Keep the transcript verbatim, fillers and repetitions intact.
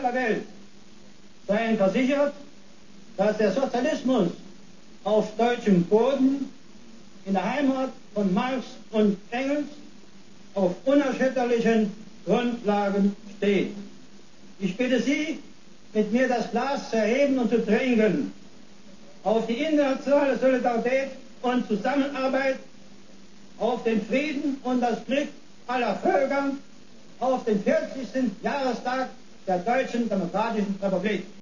aller Welt seien versichert, dass der Sozialismus auf deutschem Boden in der Heimat von Marx und Engels auf unerschütterlichen Grundlagen steht. Ich bitte Sie, mit mir das Glas zu erheben und zu trinken auf die internationale Solidarität und Zusammenarbeit, auf den Frieden und das Glück aller Völker, auf den vierzigsten Jahrestag der Deutschen Demokratischen Republik.